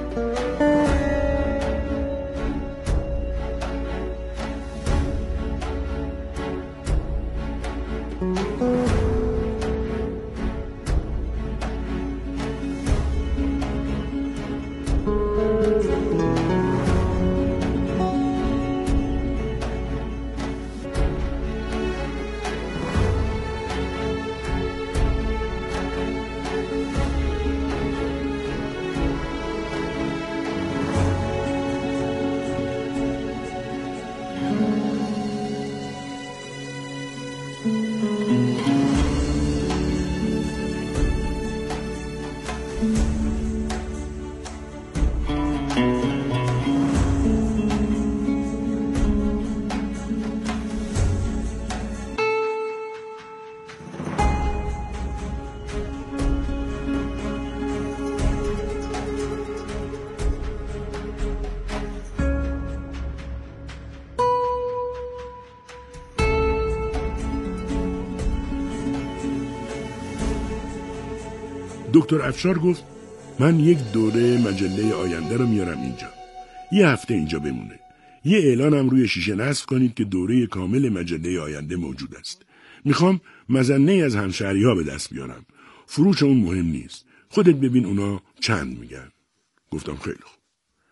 دکتر افشار گفت من یک دوره مجله آینده رو میارم اینجا. یه هفته اینجا بمونه. یه اعلانم روی شیشه نصب کنید که دوره کامل مجله آینده موجود است. میخوام مظنه از همشهری‌ها به دست بیارم. فروش اون مهم نیست. خودت ببین اونا چند میگن. گفتم خیلی خوب.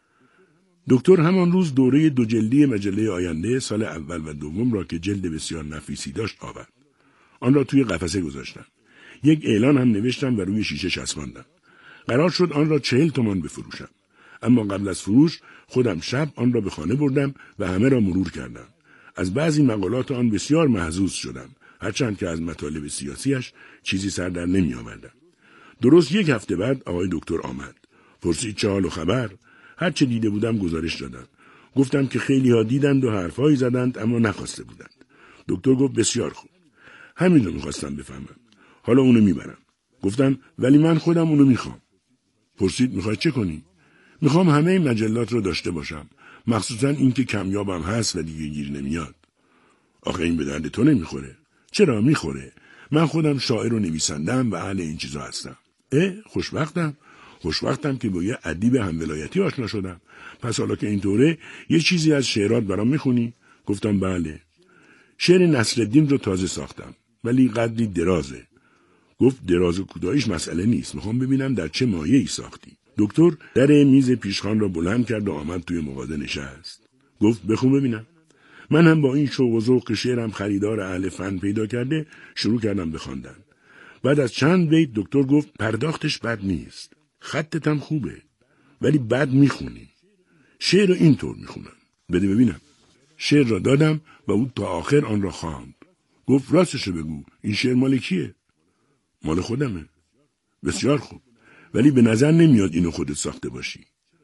دکتر همان روز دوره 2 جلدی مجله آینده سال اول و دوم را که جلد بسیار نفیسی داشت آورد. آن را توی قفسه گذاشتم. یک اعلان هم نوشتم و روی شیشه چسباندم. قرار شد آن را 40 تومان بفروشم. اما قبل از فروش خودم شب آن را به خانه بردم و همه را مرور کردم. از بعضی مقالات آن بسیار محظوظ شدم، هرچند که از مطالب سیاسیش چیزی سر در نمی آوردم. درست 1 هفته بعد آقای دکتر آمد. پرسید چه حال و خبر؟ هر چه دیده بودم گزارش دادم. گفتم که خیلی ها دیدند و حرفایی زدند اما نخواسته بودند. دکتر گفت بسیار خوب. همین رو می‌خواستم بفهمم. حالا اونو میبرم. گفتم ولی من خودم اونو میخوام. پرسید میخوای چه کنی؟ میخوام همه مجلات رو داشته باشم. مخصوصا این که کمیابم هست و دیگه گیر نمیاد. آخه این به درد تو نمیخوره. چرا میخوره؟ من خودم شاعر و نویسندم و اهل این چیزا هستم. خوشبختم که با یه ادیب هم ولایتی آشنا شدم. پس حالا که اینطوره یه چیزی از شعرات برام میخونی؟ گفتم بله. شعر نصرالدین رو تازه ساختم ولی قدری درازه. گفت دراز و کوتاهیش مسئله نیست. میخوام ببینم در چه مایه‌ای ساختی. دکتر در میز پیشخوان را بلند کرد و آمد توی مغازه نشست. گفت بخون ببینم. من هم با این شوق و ذوق شعرم خریدار اهل فن پیدا کرده شروع کردم به خواندن. بعد از چند بیت دکتر گفت پرداختش بد نیست. خطت هم خوبه. ولی بد میخونی. شعر رو اینطور میخونم. بده ببینم. شعر را دادم و او تا آخر آن را خواند. گفت راستشو بگو. این شعر مال کیه؟ مال خودمه. بسیار خوب. ولی به نظر نمیاد اینو خودت ساخته باشی.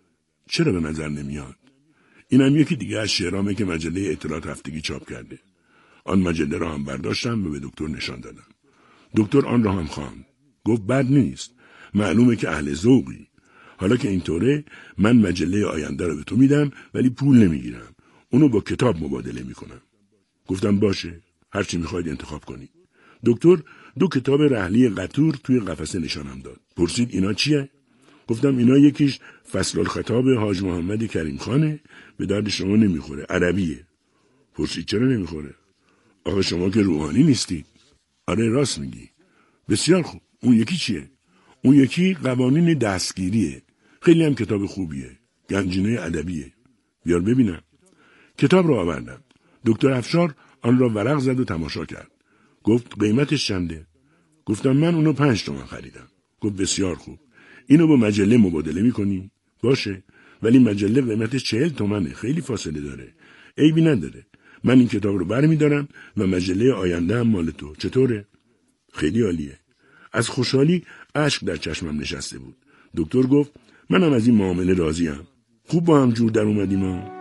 چرا به نظر نمیاد؟ اینم یکی دیگه از شعرامه که مجله اطلاعات هفتگی چاپ کرده. آن مجله را هم برداشتم و به دکتر نشان دادم. دکتر آن را هم خواند. گفت بد نیست. معلومه که اهل ذوقی. حالا که اینطوره من مجله آینده را به تو میدم ولی پول نمیگیرم. اونو با کتاب مبادله میکنم. گفتم باشه. هرچی میخواید انتخاب کنی. دکتر 2 کتاب رحلی قطور توی قفسه نشانم داد. پرسید اینا چیه؟ گفتم اینا یکیش فصل الخطاب حاج محمد کریم خانه، به درد شما نمیخوره، عربیه. پرسید چرا نمیخوره؟ آخه شما که روحانی نیستید. آره راست میگی. بسیار خوب. اون یکی چیه؟ اون یکی قوانین دستگیریه. خیلی هم کتاب خوبیه. گنجینه ادبیه. بیار ببینم. کتاب رو آوردم. دکتر افشار آن را ورق زد و تماشا کرد. گفت قیمتش چنده؟ گفتم من اونو 5 تومن خریدم. گفت بسیار خوب. اینو با مجله مبادله میکنی؟ باشه. ولی مجله قیمتش 40 تومنه. خیلی فاصله داره. عیبی نداره. من این کتاب رو برمیدارم و مجله آینده هم مال تو. چطوره؟ خیلی عالیه. از خوشحالی اشک در چشمم نشسته بود. دکتر گفت منم از این معامله راضیم. خوب با هم جور در اومدیم ها.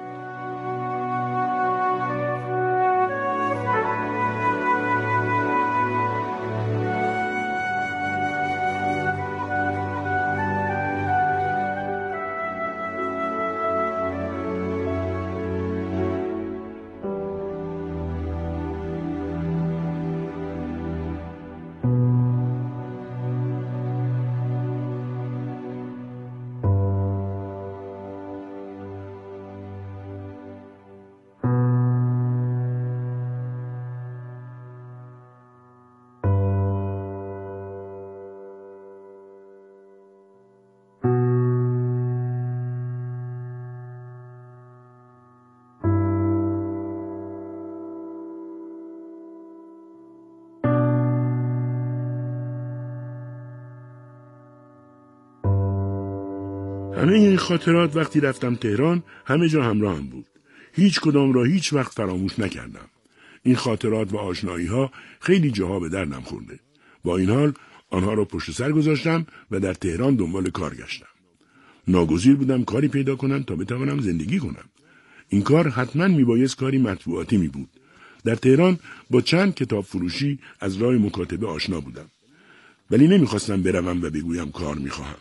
همه این خاطرات وقتی رفتم تهران همه جا همراهم بود. هیچ کدام را هیچ وقت فراموش نکردم. این خاطرات و آشنایی ها خیلی جاها به دردم خورده. با این حال آنها را پشت سر گذاشتم و در تهران دنبال کار گشتم. ناگزیر بودم کاری پیدا کنم تا بتوانم زندگی کنم. این کار حتما میبایست کاری مطبوعاتی می بود. در تهران با چند کتاب فروشی از راه مکاتبه آشنا بودم. ولی نمیخواستم بروم و بگویم کار میخواهم.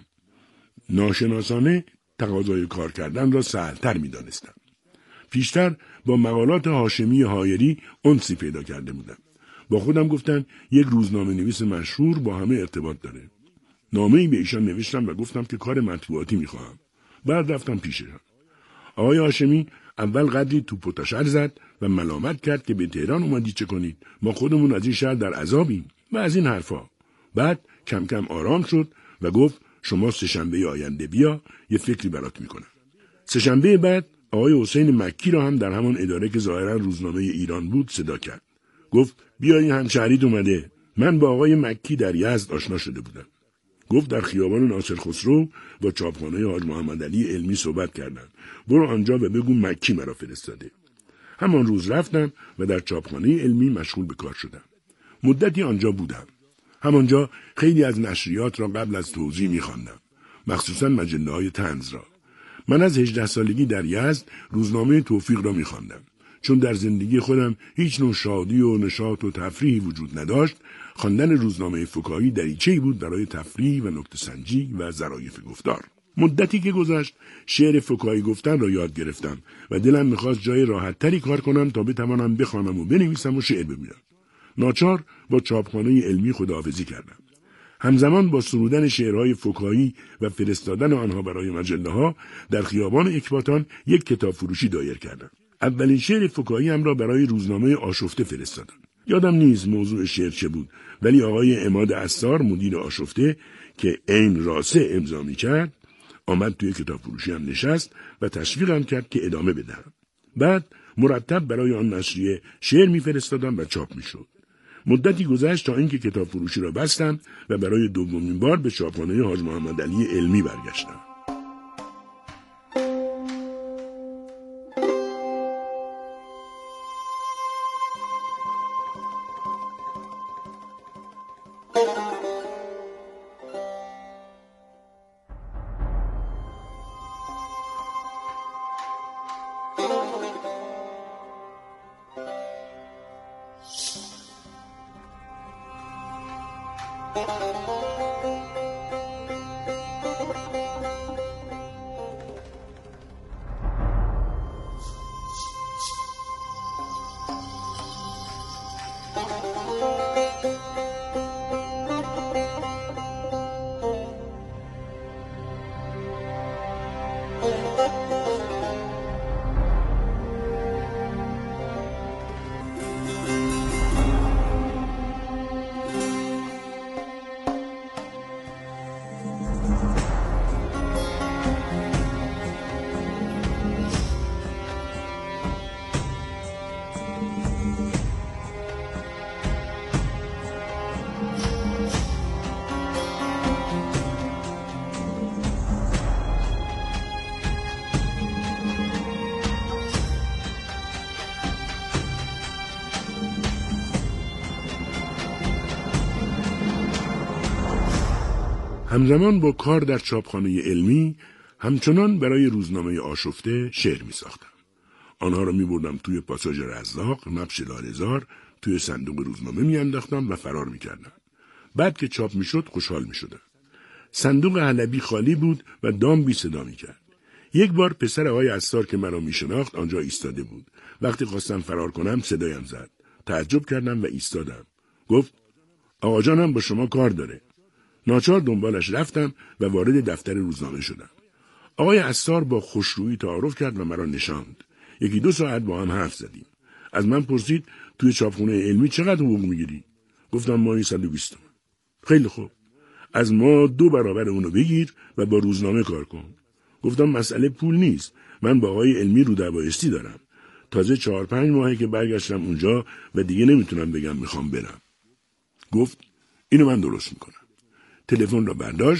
ناشناسانه تقاضای کار کردن را سهل‌تر میدانستم. پیشتر با مقالات هاشمی حایری انسی پیدا کرده بودم. با خودم گفتم یک روزنامه نویس مشهور با همه ارتباط داره. نامه‌ای به ایشان نوشتم و گفتم که کار مطبوعاتی میخواهم. بعد رفتم پیششان. آقای هاشمی اول قدری توپ و تاشر زد و ملامت کرد که به تهران اومدی چه کنید؟ ما خودمون از این شهر در عذابیم و از این حرفا. بعد کم کم آرام شد و گفت شما سه‌شنبه آینده بیا یه فکری برات میکنم. سه‌شنبه بعد آقای حسین مکی را هم در همان اداره که ظاهرا روزنامه ایران بود صدا کرد. گفت بیا این همشهریت اومده. من با آقای مکی در یزد آشنا شده بودم. گفت در خیابان ناصر خسرو با چاپخانه حاج محمد علی علمی صحبت کردم. برو آنجا و بگو مکی مرا فرستاده. همان روز رفتم و در چاپخانه علمی مشغول به کار شدم. مدتی آنجا بودم. همانجا خیلی از نشریات را قبل از توزیع می‌خواندم، مخصوصاً مجله‌های طنز را. من از 18 سالگی در یزد روزنامه توفیق را می‌خواندم. چون در زندگی خودم هیچ نوع شادی و نشاط و تفریحی وجود نداشت، خواندن روزنامه فکاهی دریچه‌ای بود برای تفریح و نکته‌سنجی و ظرایف گفتار. مدتی که گذشت شعر فکاهی گفتن را یاد گرفتم و دلم می‌خواست جای راحت‌تری کار کنم تا بتوانم بخوانم و بنویسم و شعر بگویم. ناچار با چاپخانه علمی خداحافظی کردم. همزمان با سرودن شعرهای فکاهی و فرستادن آنها برای مجله‌ها در خیابان اکباتان یک کتاب فروشی دایر کردم. اولین شعر فکاهی هم را برای روزنامه آشفته فرستادم. یادم نیست موضوع شعر چه بود، ولی آقای عماد عصار مدیر آشفته که عین راسه امضا می‌کرد آمد توی کتاب فروشی هم نشست و تشویقم کرد که ادامه بدهم. بعد مرتب برای آن نشریه شعر می‌فرستادم و چاپ می‌شد. مدتی گذشت تا اینکه کتاب فروشی را بستم و برای دومین بار به چاپخانه حاج محمد علی علمی برگشتم. همزمان با کار در چاپخانه علمی همچنان برای روزنامه آشفته شعر می ساختم. آنها را می بردم توی پاساژ رزاق، نبش لاله‌زار، توی صندوق روزنامه می انداختم و فرار می کردم. بعد که چاپ می شد خوشحال می شدم. صندوق حلبی خالی بود و دام بی صدا می کرد. یک بار پسر آقای عصار که مرا می شناخت آنجا ایستاده بود. وقتی خواستم فرار کنم صدایم زد. تعجب کردم و ایستادم. گفت آقا جانم با شما کار داره. ناچار دنبالش رفتم و وارد دفتر روزنامه شدم. آقای عصار با خوشرویی تعارف کرد و مرا نشاند. 1-2 ساعت با هم حرف زدیم. از من پرسید توی چاپخانه علمی چقدر حقوق میگیری؟ گفتم ماهی 120 تومان. خیلی خوب. از ما 2 برابر اونو بگیر و با روزنامه کار کن. گفتم مسئله پول نیست. من با آقای علمی رودبایستی دارم. تازه 4-5 ماهه که برگشتم اونجا و دیگه نمیتونم بگم میخوام برم. گفت اینو من درست میکنم. تلفن را برداشت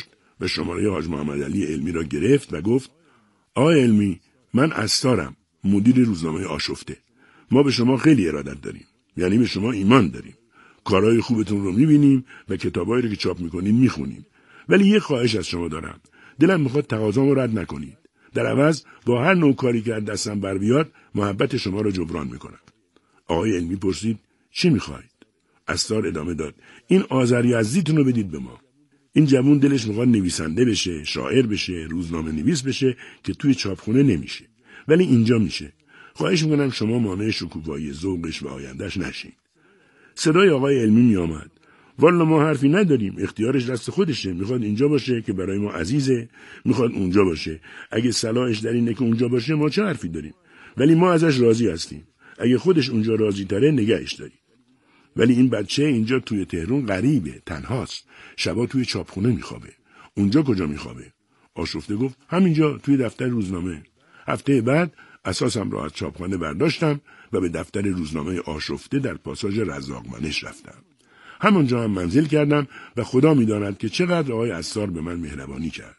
و شماره حاج محمد علی علمی را گرفت و گفت: آقای علمی، من عطارم، مدیر روزنامه آشفته. ما به شما خیلی ارادت داریم. یعنی به شما ایمان داریم. کارهای خوبتون رو میبینیم و کتابایی رو که چاپ میکنین میخونیم. ولی یه خواهش از شما دارم. دلم میخواد تقاضامو رد نکنید. در عوض با هر نوع کاری که از دستم بر بیاد محبت شما را جبران میکنم. آقای علمی پرسید: چی میخواید؟ عطار ادامه داد: این آذریزدیتون رو بدید به ما. این جوون دلش میخواد نویسنده بشه، شاعر بشه، روزنامه نویس بشه که توی چاپخونه نمیشه. ولی اینجا میشه. خواهش میکنم شما مانع شکوفایی ذوقش و آیندهش نشین. صدای آقای علمی میآمد: والا ما حرفی نداریم، اختیارش دست خودشه. میخواد اینجا باشه که برای ما عزیزه، میخواد اونجا باشه. اگه صلاحش در اینه که اونجا باشه ما چه حرفی داریم؟ ولی ما ازش راضی هستیم. اگه خودش اونجا راضی تره نگهش داریم. ولی این بچه اینجا توی تهران غریبه، تنهاست. شبا توی چاپخونه میخوابه. اونجا کجا میخوابه؟ آشفته گفت: همینجا توی دفتر روزنامه. هفته بعد اساسم را از چاپخانه برداشتم و به دفتر روزنامه آشفته در پاساژ رزاقمنش رفتم. همونجا هم منزل کردم و خدا میداند که چقدر آقای عطار به من مهربانی کرد.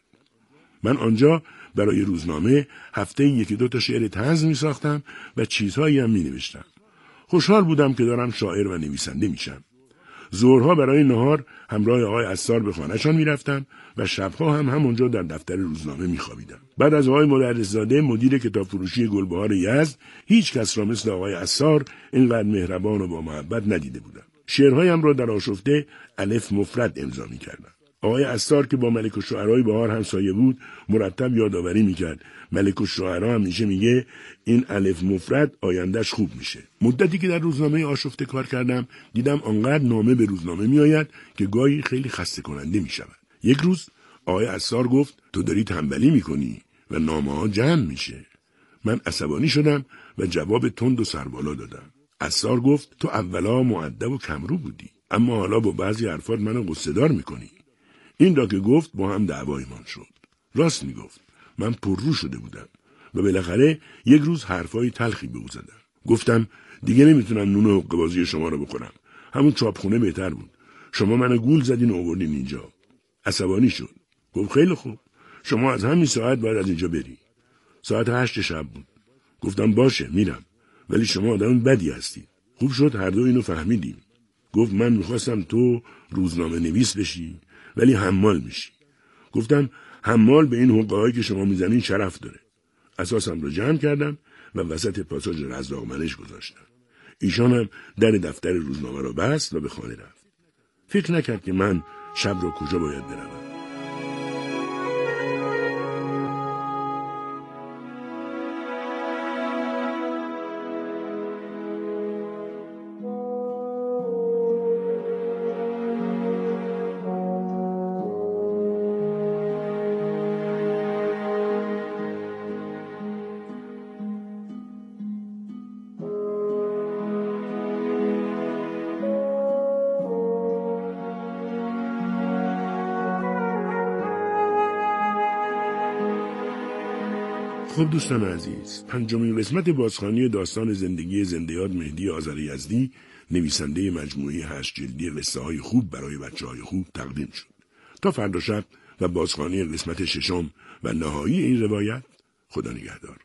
من آنجا برای روزنامه هفته 1-2 تا شعر طنز می ساختم و چیزهایی هم می نوشتم. خوشحال بودم که دارم شاعر و نویسنده میشم. ظهرها برای نهار همراه آقای عطار به خانه‌شان میرفتم و شبها هم همونجا در دفتر روزنامه میخوابیدم. بعد از آقای مدرس‌زاده مدیر کتاب فروشی گلبهار یزد، هیچ کس را مثل آقای عطار اینقدر مهربان و با محبت ندیده بودم. شعرهایم را در آشفته الف مفرد امضا میکردم. آقای عطار که با ملک الشعرای بهار همسایه بود، مرتب یادآوری میکرد. ملک الشعرا همیشه میگه این الف مفرد آیندهش خوب میشه. مدتی که در روزنامه آشفته کار کردم، دیدم آنقدر نامه به روزنامه میآید که گاهی خیلی خسته کننده میشود. یک روز آقای عطار گفت: تو داری تنبلی میکنی و نامه‌ها جمع میشه. من عصبانی شدم و جواب تند و سربالا دادم. عطار گفت: تو اولا مؤدب و کمرو بودی، اما حالا با بعضی حرفات منو غصه‌دار میکنی. این را که گفت با هم دعوایمان شد. راست میگفت. من پررو شده بودم و بالاخره یک روز حرفای تلخی به او زدم. گفتم: دیگه نمیتونم نون حقه‌بازی شما رو بخورم. همون چاپخونه بهتر بود. شما منو گول زدین و آوردین اینجا. عصبانی شد. گفت: خیلی خوب. شما از همین ساعت باید از اینجا بری. ساعت 8 شب بود. گفتم: باشه میرم. ولی شما آدم بدی هستی. خوب شد هر دو اینو فهمیدیم. گفت: من میخواستم تو روزنامه نویس بشی ولی حمال میشی. گفتم: حمال به این حقه‌هایی که شما میزنین شرف داره. اساسم رو جمع کردم و وسط پاساژ رزاقمنش گذاشتم. ایشان هم در دفتر روزنامه رو بست و به خانه رفت. فکر نکرد که من شب رو کجا باید بروم. خب دوستان عزیز، 5مین قسمت بازخوانی داستان زندگی زنده‌یاد مهدی آذریزدی، نویسنده مجموعه 8 جلدی قصه های خوب برای بچه‌های خوب تقدیم شد. تا فردا شب و بازخوانی قسمت 6 و نهایی این روایت، خدا نگهدار.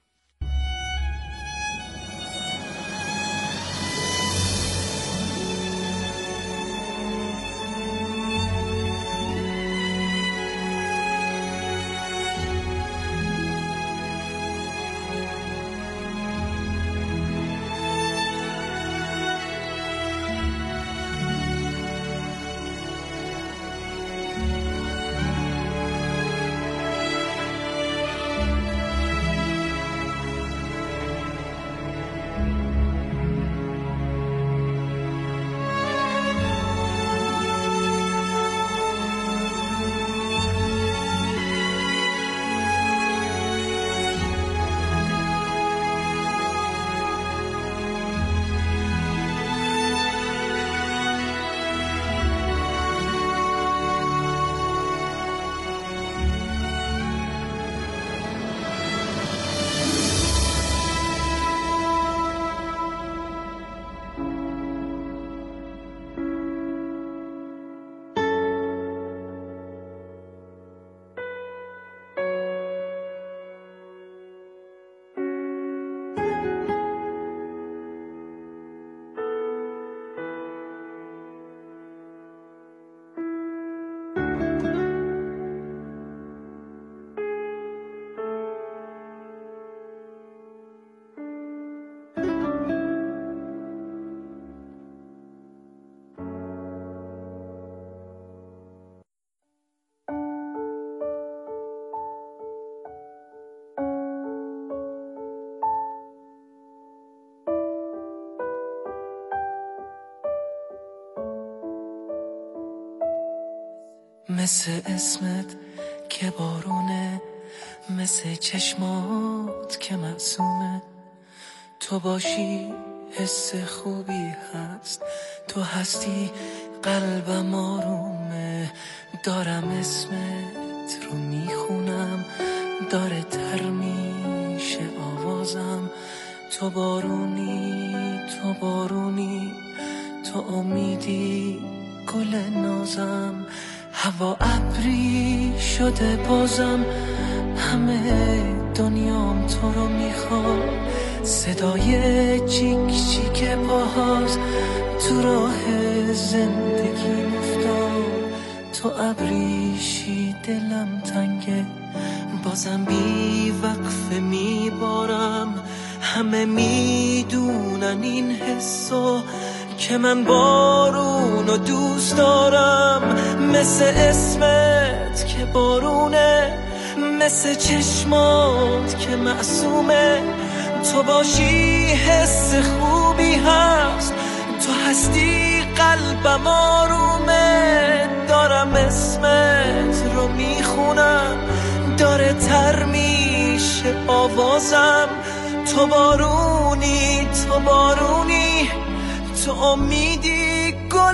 مثل اسمت که بارونه، مثل چشمات که معصومه. تو باشی حس خوبی هست، تو هستی قلبم آرومه. دارم اسمت رو میخونم، داره تر میشه آوازم. تو بارونی، تو بارونی، تو امیدی گل نازم. هوا ابری شده بازم، همه دنیام تو رو میخوام. صدای چیک چیک پاهات تو راه زندگی افتاد. تو ابریشی دلم تنگه، بازم بی وقفه میبارم. همه میدونن این حسو که من بارونو دوست دارم. مثل اسمت که بارونه، مثل چشمات که معصومه. تو باشی حس خوبی هست، تو هستی قلبم آرومه. دارم اسمت رو میخونم، داره تر میشه آوازم. تو بارونی، تو بارونی، تو امیدی گل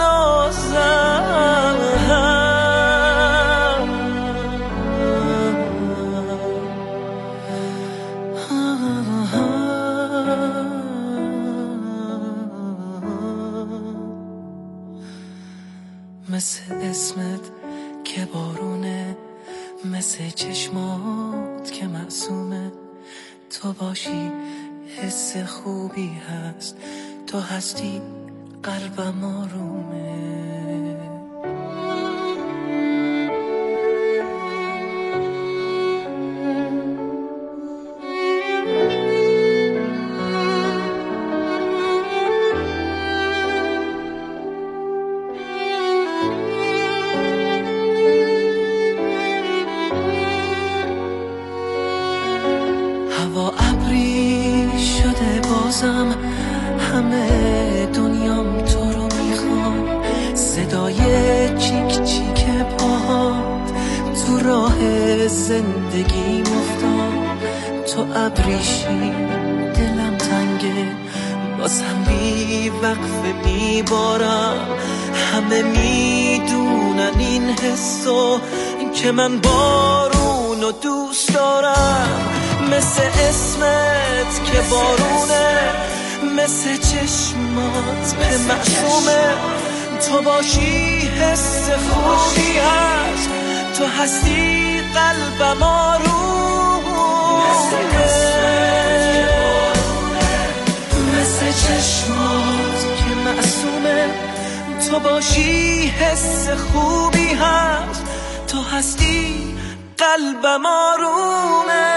نازم. مثل اسمت که بارونه، مثل چشمات که معصومه. تو باشی حس خوبی هست، تو هستی قلبم آرومه. هوا ابری شده بازم، همه دنیام تو رو میخوام. صدای چیک چیک پاهات تو راه زندگی افتاد. تو ابریشی دلم تنگه، بازم بی وقفه میبارم. همه میدونن این حسو که من بارونو دوست دارم. مثل اسمت که بارونه، مثل چشمات که معصومه. تو باشی حس خوبی هست، تو هستی قلبم آرومه. مثل چشمات که معصومه. تو باشی حس خوبی هست، تو هستی قلبم آرومه.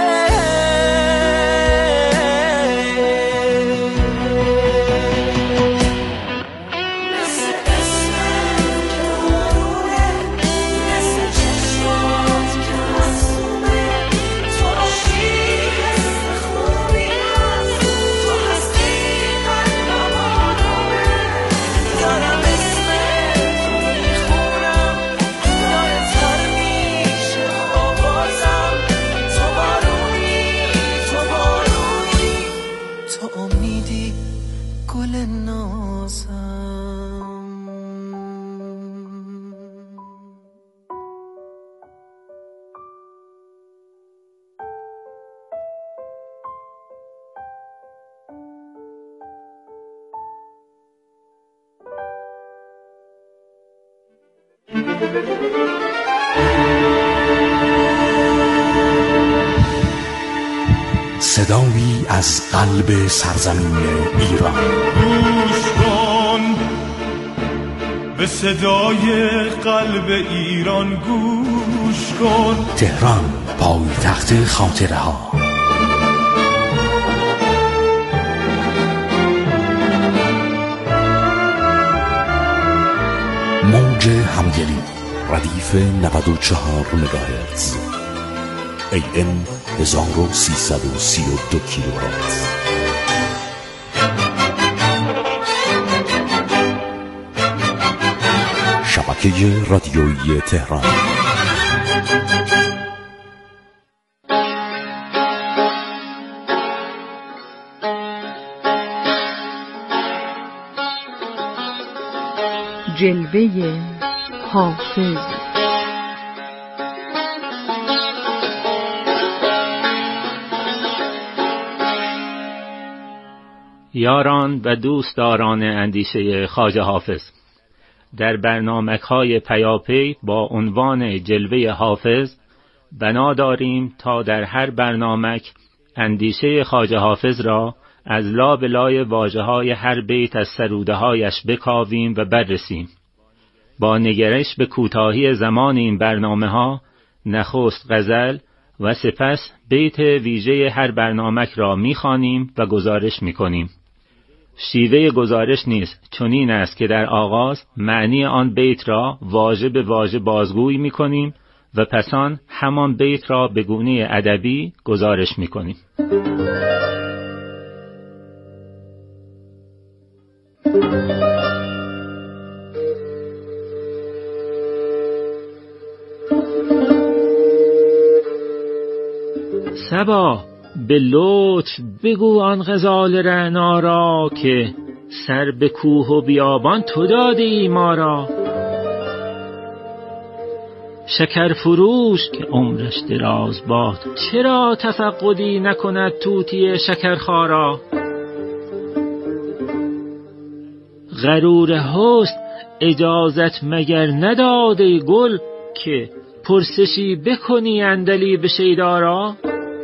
صدایی از قلب سرزمین ایران. گوش کن به صدای قلب ایران، گوش کن. تهران، پایتخت خاطره ها. موج همدلی، ردیف 94 مگاهرتز، AM 1332 کیلوهرتز. شبکه شبکه رادیویی تهران. جلوه حافظ. یاران و دوستداران اندیشه خواجه حافظ، در برنامه‌های پیاپی با عنوان جلوه حافظ بنا داریم تا در هر برنامه اندیشه خواجه حافظ را از لابلای واژه‌های هر بیت از سروده‌هایش بکاویم و بررسیم. با نگرش به کوتاهی زمان این برنامه‌ها نخست غزل و سپس بیت ویژه هر برنامه را می‌خوانیم و گزارش می‌کنیم. شیوه گزارش نیز چنین است که در آغاز معنی آن بیت را واژه به واژه بازگویی می‌کنیم و پس آن همان بیت را به گونه ادبی گزارش می‌کنیم. صبا به لطف بگو آن غزال رعنا را که سر به کوه و بیابان تو دادی ما را. شکر فروش که عمرش دراز باد چرا تفقدی نکند طوطی شکرخارا. غرور حسن اجازت مگر نداده گل که پرسشی بکنی عندلیب شیدا را.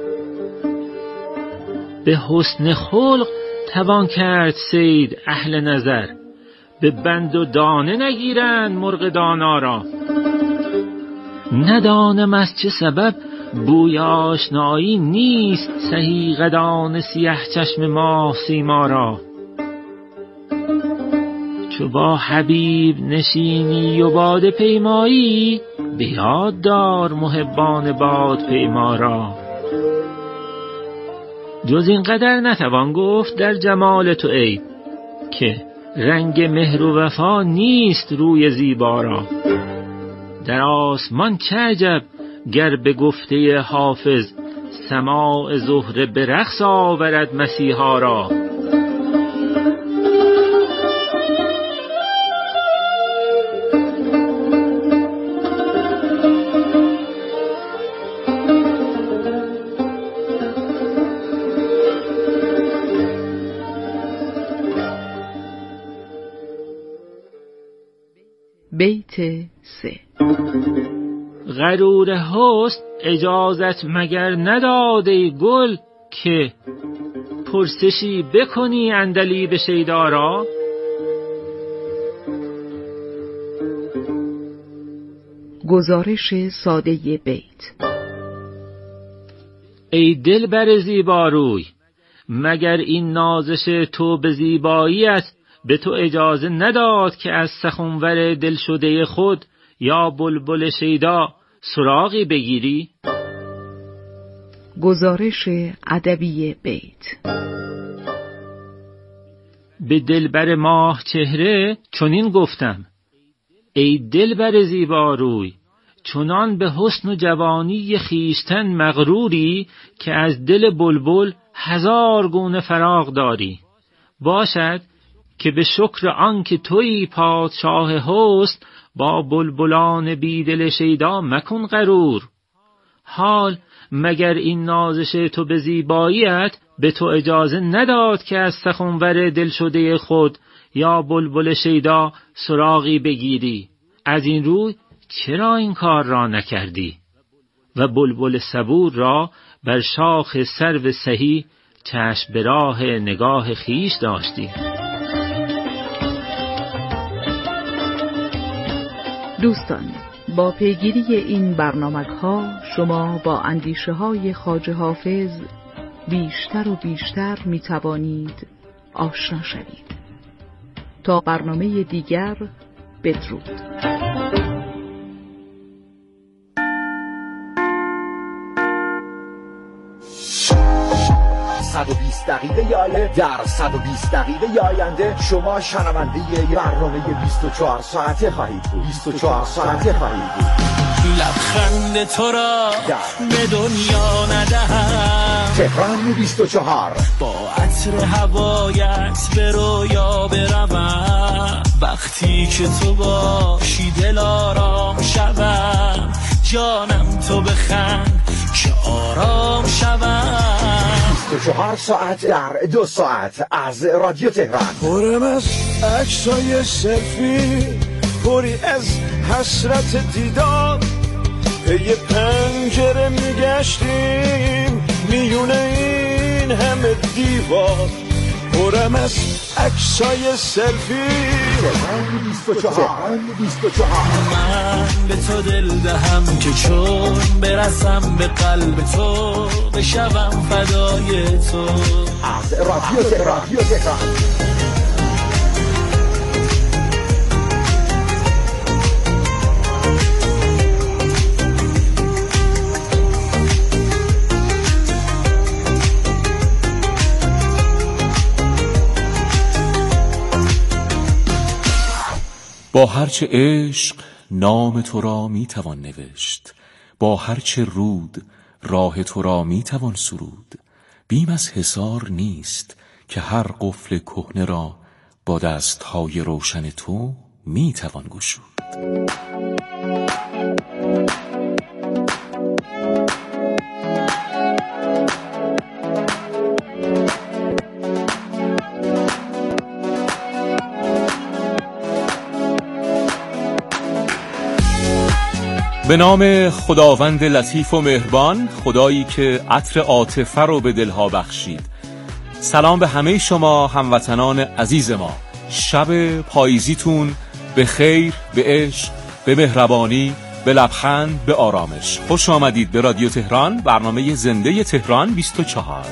به حسن خلق توان کرد صید اهل نظر، به بند و دانه نگیرند مرغ دانا را. ندانم از چه سبب بوی آشنایی نیست سهی قدان سیه چشم ماه سیما را. چو با حبیب نشینی و باده پیمایی، به یاد دار محبان باد پیما را. جز این قدر نتوان گفت در جمال تو ای که رنگ مهر و وفا نیست روی زیبا را. در آسمان چه عجب گر به گفته حافظ سماع زهره به رقص آورد مسیحا را. بیت 3. غرور حسن اجازت مگر نداده گل که پرسشی بکنی عندلیب شیدا را. گزارش ساده بیت. ای دلبر زیباروی، مگر این نازش تو به زیباییت به تو اجازه نداد که از سخنور دلشده خود یا بلبل شیدا سراغی بگیری؟ گزارش ادبی بیت. به دلبر ماه چهره چنین گفتم: ای دلبر زیباروی، چنان به حسن و جوانی خیشتن مغروری که از دل بلبل هزار گونه فراغ داری. باشد که به شکر آن که تویی پادشاه حسن، با بلبلان بیدل شیدا مکن غرور. حال مگر این نازش تو به زیباییت به تو اجازه نداد که از سخنور دلشده خود یا بلبل شیدا سراغی بگیری؟ از این روی چرا این کار را نکردی؟ و بلبل صبور را بر شاخ سرو سهی چشم به راه نگاه خیش داشتی. دوستان، با پیگیری این برنامه‌ها شما با اندیشه‌های خواجه حافظ بیشتر و بیشتر می‌توانید آشنا شوید. تا برنامه دیگر، بدرود. 120 دقیقه آینده، در 120 دقیقه آینده شما شنونده برنامه 24 ساعته خواهید بود. 24 ساعته خواهید بود. لبخند تو را به دنیا ندهم، تهران 24 با عطر هوایت به رویا بروم، وقتی که تو باشی دل آرام شوم، جانم تو بخند که آرام شوم. 24 ساعت در 2 ساعت از رادیو تهران. پرم از عکسای سلفی، پری از حسرت دیدار، یه پنجره میگشتیم میونه این همه دیوار، پرم از عکسای سلفی. 24 من به تو دل دهم که چون برسم به قلب تو بشوم فدای تو. از رادیو تهران. با هرچه عشق نام تو را میتوان نوشت، با هرچه رود راه تو را میتوان سرود. بیم از حصار نیست که هر قفل کهنه را با دستهای روشن تو میتوان گشود. به نام خداوند لطیف و مهربان، خدایی که عطر عاطفه رو به دلها بخشید. سلام به همه شما هموطنان عزیز ما. شب پاییزیتون به خیر، به عشق، به مهربانی، به لبخند، به آرامش. خوش آمدید به رادیو تهران، برنامه زنده تهران 24.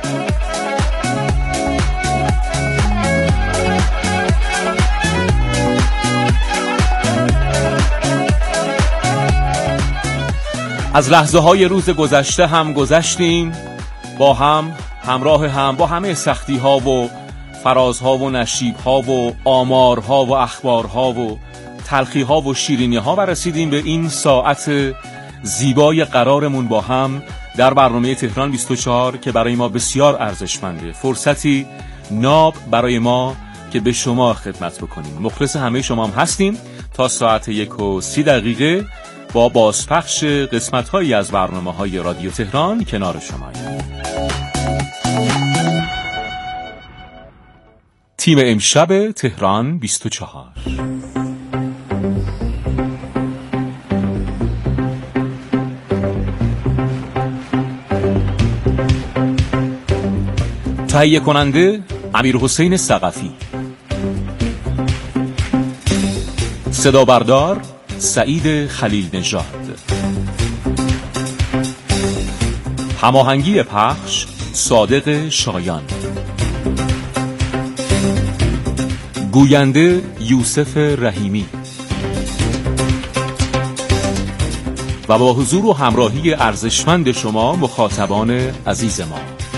از لحظه های روز گذشته هم گذشتیم، با هم همراه هم با همه سختی ها و فرازها و نشیب ها و آمارها و اخبارها و تلخی ها و شیرینی ها و رسیدیم به این ساعت زیبای قرارمون با هم در برنامه تهران 24 که برای ما بسیار ارزشمنده. فرصتی ناب برای ما که به شما خدمت بکنیم. مخلص همه شما هم هستیم تا ساعت 1:30 با بازپخش قسمت‌هایی از برنامه‌های رادیو تهران کنار شماییم. تیم امشب تهران 24. تهیه کننده امیرحسین ثقفی، صدا بردار سعید خلیل نژاد، هماهنگی پخش صادق شایان، گوینده یوسف رحیمی و با حضور و همراهی ارزشمند شما مخاطبان عزیز ما.